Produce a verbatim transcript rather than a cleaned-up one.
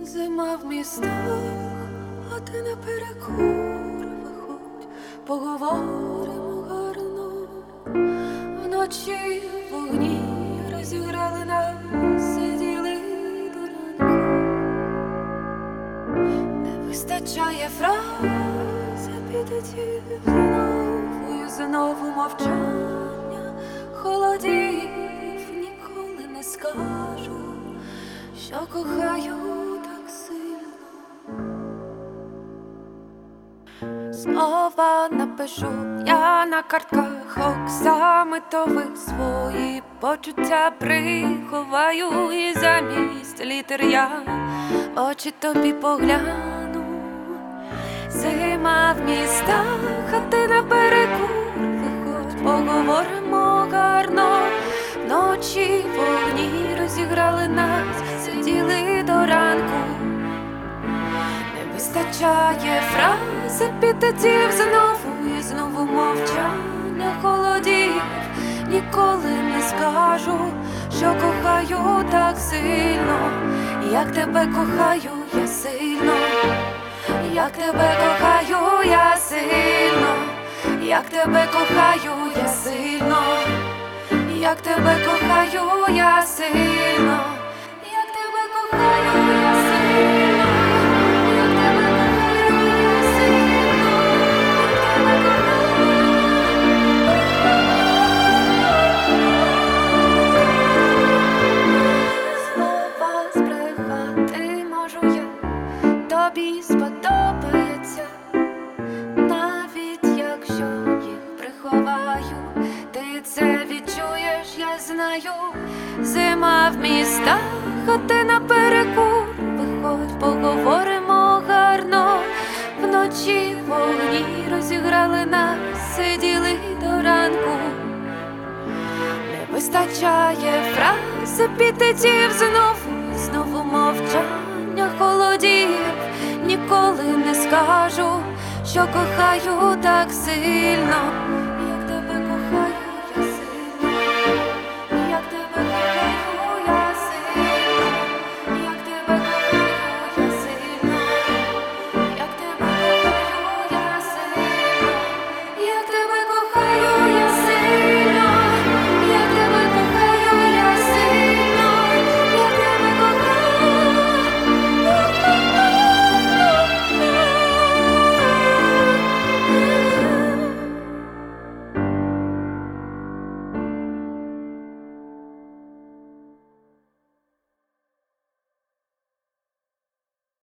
Зима в містах, а ти наперекур виходь, поговоримо гарно. Вночі вогні розіграли нас, сиділи до ранку. Не вистачає фраз, епітетів, знову і знову мовчання. Холодів, ніколи не скажу, що кохаю так сильно. Слова напишу я на картках оксамитових, свої почуття приховаю, і замість літер я очі тобі погляну. Зима в містах, а ти наперекур виходь, поговоримо гарно. Ночі вогні розіграли нас, сиділи до ранку. Не вистачає фраз, епітетів, знову і знову мовчання. Холодів, ніколи не скажу, що кохаю так сильно. Як тебе кохаю я сильно, як тебе кохаю я сильно, як тебе кохаю я сильно, як тебе кохаю я сильно, як тебе кохаю я сильно, як тебе кохаю я сильно, як тебе кохаю. Слова збрехати можу я, тобі сподобається, навіть якщо їх приховаю. Ти це відчуєш, я знаю. Зима в містах, а ти наперекур виходь, поговоримо гарно. Вночі вогні розіграли нас, сиділи до ранку. Не вистачає фраз, епітетів, знову і знову мовчання. Холодів, ніколи не скажу, що кохаю так сильно.